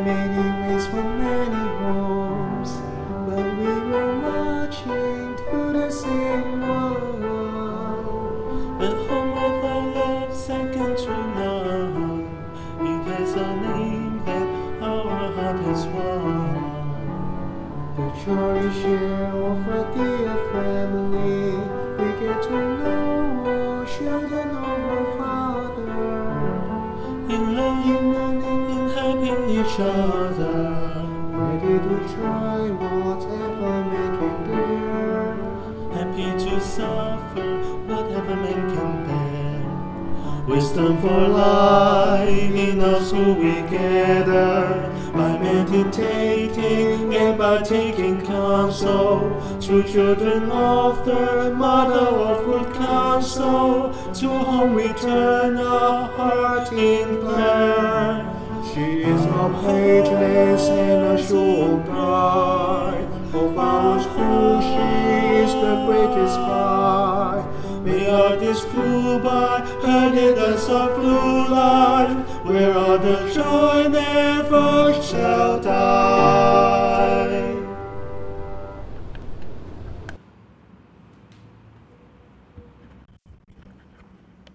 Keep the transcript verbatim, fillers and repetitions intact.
many ways from many homes, but we were marching to the same one. The home of our love, second to none. It has a name that our heart has won. The joy we share of a dear family, we get to know our children of our Father. In love, In learning, in helping each other. ready to try whatever man can bear. Happy to suffer whatever man can bear. Wisdom for life in our school we gather, by meditating and by taking counsel. True children of the mother of good counsel, to whom we turn our heart in prayer. She is our patroness and our sure pride. Of our school she is the greatest pride. May our days flew by, her leaders of blue light, where all the joy never shall die.